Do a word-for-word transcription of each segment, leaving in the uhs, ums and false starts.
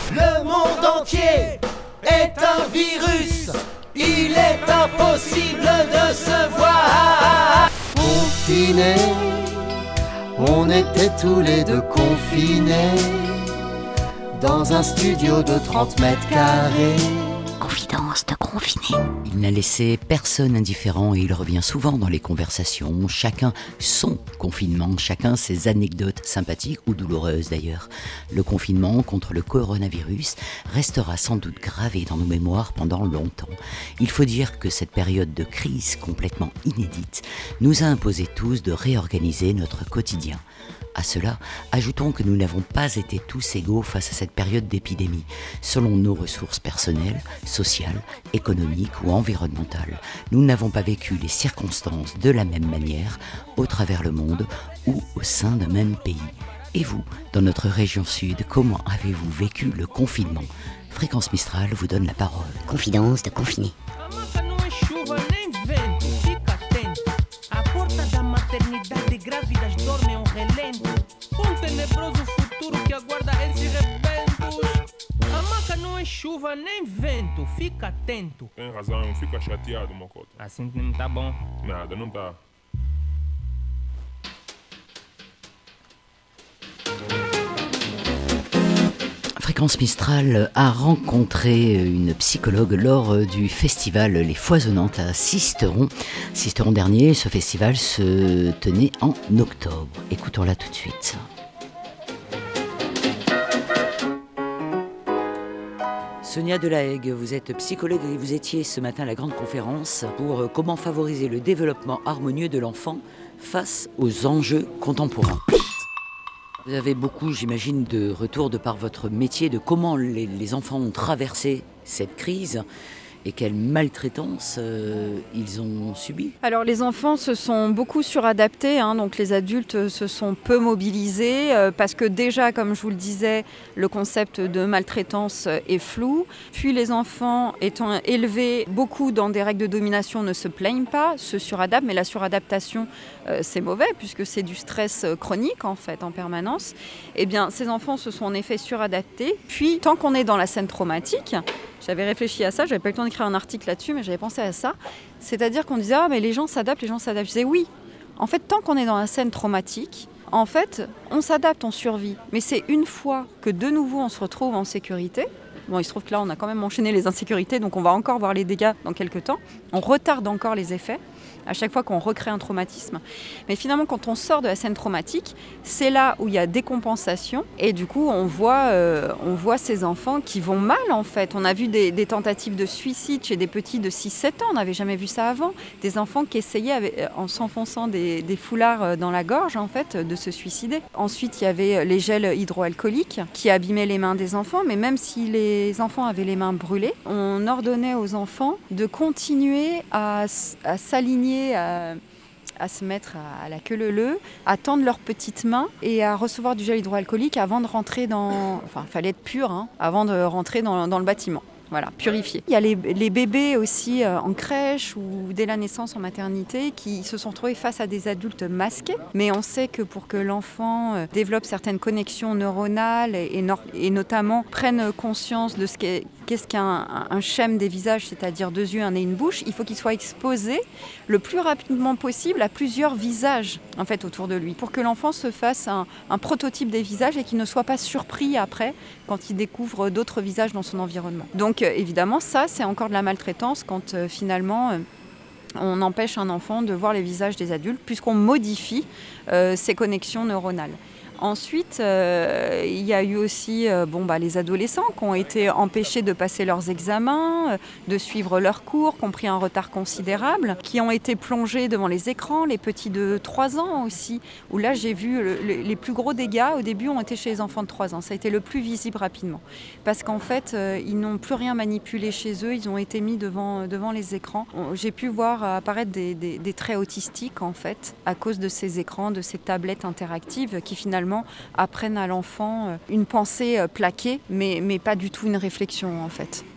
Le monde entier est un virus. Il est impossible de se voir. Confinés, on était tous les deux confinés dans un studio de trente mètres carrés. Confidence de confiné. Il n'a laissé personne indifférent et il revient souvent dans les conversations, chacun son confinement, chacun ses anecdotes sympathiques ou douloureuses d'ailleurs. Le confinement contre le coronavirus restera sans doute gravé dans nos mémoires pendant longtemps. Il faut dire que cette période de crise complètement inédite nous a imposé tous de réorganiser notre quotidien. À cela, ajoutons que nous n'avons pas été tous égaux face à cette période d'épidémie, selon nos ressources personnelles, sociales, économiques ou environnementales. Nous n'avons pas vécu les circonstances de la même manière, au travers le monde ou au sein d'un même pays. Et vous, dans notre région sud, comment avez-vous vécu le confinement ? Fréquence Mistral vous donne la parole. Confidence de confiné. Não é chuva nem vento, fica atento. Tem razão, fica chateado, Mocota. Assim não tá bom. Nada, não tá. Fréquence Mistral a rencontré une psychologue lors du festival Les Foisonnantes à Sisteron. Sisteron dernier, ce festival se tenait en octobre. Écoutons-la tout de suite. Sonia Delahaye, vous êtes psychologue et vous étiez ce matin à la grande conférence pour comment favoriser le développement harmonieux de l'enfant face aux enjeux contemporains. Vous avez beaucoup, j'imagine, de retours de par votre métier, de comment les, les enfants ont traversé cette crise et quelle maltraitance euh, ils ont subi. Alors les enfants se sont beaucoup suradaptés, hein, donc les adultes se sont peu mobilisés euh, parce que déjà, comme je vous le disais, le concept de maltraitance est flou. Puis les enfants étant élevés beaucoup dans des règles de domination ne se plaignent pas, se suradaptent, mais la suradaptation euh, c'est mauvais puisque c'est du stress chronique en fait en permanence. Eh bien ces enfants se sont en effet suradaptés. Puis tant qu'on est dans la scène traumatique, j'avais réfléchi à ça, j'avais pas eu le temps d'écrire un article là-dessus, mais j'avais pensé à ça. C'est-à-dire qu'on disait « Ah, mais les gens s'adaptent, les gens s'adaptent ». Je disais « Oui, en fait, tant qu'on est dans la scène traumatique, en fait, on s'adapte, on survit. Mais c'est une fois que de nouveau on se retrouve en sécurité. Bon, il se trouve que là, on a quand même enchaîné les insécurités, donc on va encore voir les dégâts dans quelques temps. On retarde encore les effets à chaque fois qu'on recrée un traumatisme. Mais finalement, quand on sort de la scène traumatique, c'est là où il y a décompensation. Et du coup, on voit, euh, on voit ces enfants qui vont mal, en fait. On a vu des, des tentatives de suicide chez des petits de six sept ans. On n'avait jamais vu ça avant. Des enfants qui essayaient, avec, en s'enfonçant des, des foulards dans la gorge, en fait, de se suicider. Ensuite, il y avait les gels hydroalcooliques qui abîmaient les mains des enfants. Mais même si les enfants avaient les mains brûlées, on ordonnait aux enfants de continuer à, à s'aligner À, à se mettre à, à la queue leu-leu, à tendre leurs petites mains et à recevoir du gel hydroalcoolique avant de rentrer dans... Enfin, il fallait être pur, hein, avant de rentrer dans, dans le bâtiment. Voilà, purifié. Il y a les, les bébés aussi euh, en crèche ou dès la naissance en maternité qui se sont retrouvés face à des adultes masqués. Mais on sait que pour que l'enfant euh, développe certaines connexions neuronales et, et, nor- et notamment prenne conscience de ce qu'est, qu'est-ce qu'un un, un schème des visages, c'est-à-dire deux yeux, un nez, une bouche, il faut qu'il soit exposé le plus rapidement possible à plusieurs visages en fait, autour de lui pour que l'enfant se fasse un, un prototype des visages et qu'il ne soit pas surpris après quand il découvre d'autres visages dans son environnement. Donc euh, évidemment, ça, c'est encore de la maltraitance quand euh, finalement euh, on empêche un enfant de voir les visages des adultes puisqu'on modifie euh, ses connexions neuronales. Ensuite, euh, il y a eu aussi euh, bon, bah, les adolescents qui ont été empêchés de passer leurs examens, euh, de suivre leurs cours, qui ont pris un retard considérable, qui ont été plongés devant les écrans, les petits de trois ans aussi, où là j'ai vu le, le, les plus gros dégâts au début ont été chez les enfants de trois ans. Ça a été le plus visible rapidement. Parce qu'en fait, euh, ils n'ont plus rien manipulé chez eux, ils ont été mis devant, devant les écrans. J'ai pu voir apparaître des, des, des traits autistiques en fait, à cause de ces écrans, de ces tablettes interactives qui finalement apprennent à l'enfant une pensée plaquée, mais, mais pas du tout une réflexion en fait.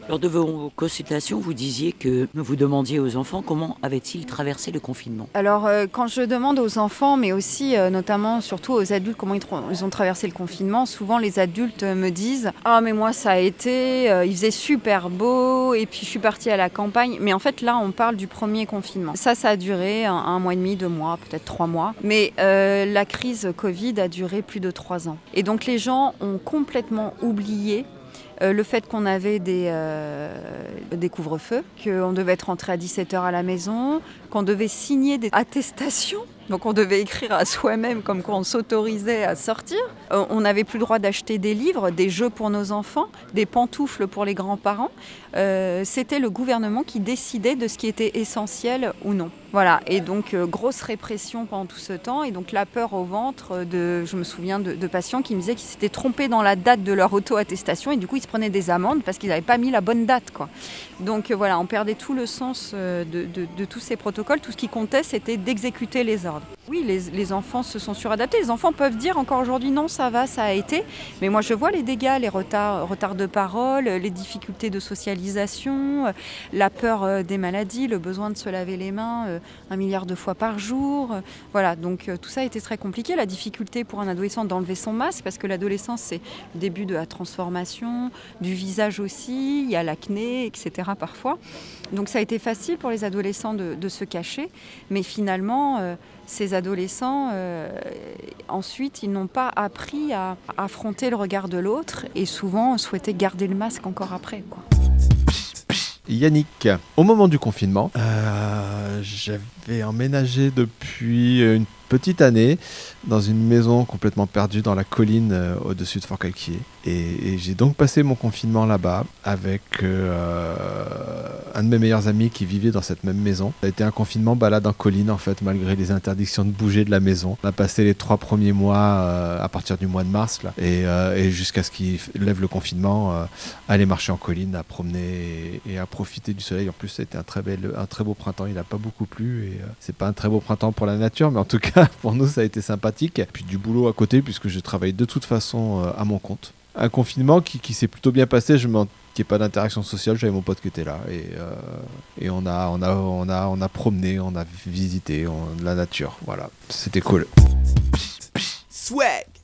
Lors de vos consultations, vous disiez que vous demandiez aux enfants comment avaient-ils traversé le confinement. Alors euh, quand je demande aux enfants, mais aussi euh, notamment surtout aux adultes comment ils, tra- ils ont traversé le confinement, souvent les adultes me disent « Ah mais moi ça a été, euh, il faisait super beau et puis je suis partie à la campagne ». Mais en fait là on parle du premier confinement. Ça, ça a duré un, un mois et demi, deux mois, peut-être trois mois. Mais euh, la crise Covid a duré plus de trois ans. Et donc les gens ont complètement oublié Euh, le fait qu'on avait des, euh, des couvre-feux, qu'on devait être rentré à dix-sept heures à la maison, qu'on devait signer des attestations. Donc on devait écrire à soi-même comme quoi on s'autorisait à sortir. Euh, on n'avait plus le droit d'acheter des livres, des jeux pour nos enfants, des pantoufles pour les grands-parents. Euh, c'était le gouvernement qui décidait de ce qui était essentiel ou non. Voilà, et donc euh, grosse répression pendant tout ce temps, et donc la peur au ventre de, je me souviens de, de patients qui me disaient qu'ils s'étaient trompés dans la date de leur auto-attestation, et du coup ils se prenaient des amendes parce qu'ils n'avaient pas mis la bonne date, quoi. Donc euh, voilà, on perdait tout le sens euh, de, de, de tous ces protocoles. Tout ce qui comptait, c'était d'exécuter les ordres. Oui, les, les enfants se sont suradaptés. Les enfants peuvent dire encore aujourd'hui non, ça va, ça a été. Mais moi, je vois les dégâts, les retards, retards de parole, les difficultés de socialisation, la peur des maladies, le besoin de se laver les mains un milliard de fois par jour. Voilà, donc tout ça a été très compliqué. La difficulté pour un adolescent d'enlever son masque, parce que l'adolescence, c'est le début de la transformation, du visage aussi, il y a l'acné, et cetera parfois. Donc ça a été facile pour les adolescents de, de se cacher, mais finalement, euh, ces adolescents, euh, ensuite, ils n'ont pas appris à affronter le regard de l'autre et souvent souhaitaient garder le masque encore après, quoi. Yannick, au moment du confinement, euh, j'avais emménagé depuis une petite année dans une maison complètement perdue dans la colline euh, au-dessus de Fort-Calquier. Et, et j'ai donc passé mon confinement là-bas avec euh, un de mes meilleurs amis qui vivait dans cette même maison. Ça a été un confinement balade en colline en fait, malgré les interdictions de bouger de la maison. On a passé les trois premiers mois euh, à partir du mois de mars là, et, euh, et jusqu'à ce qu'il lève le confinement, euh, aller marcher en colline, à promener et, et à profiter du soleil. En plus, ça a été un très, bel, un très beau printemps. Il n'a pas beaucoup plu et euh, c'est pas un très beau printemps pour la nature, mais en tout cas pour nous ça a été sympathique. Puis du boulot à côté puisque je travaille de toute façon euh, à mon compte. Un confinement qui, qui s'est plutôt bien passé, je m'en qu'il n'y ait pas d'interaction sociale, j'avais mon pote qui était là et, euh, et on, a, on, a, on, a, on a promené, on a visité on, la nature, voilà, c'était cool. Swag.